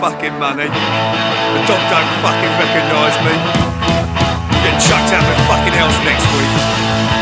fucking money. The dog don't fucking recognise me. Get chucked out with fucking else next week.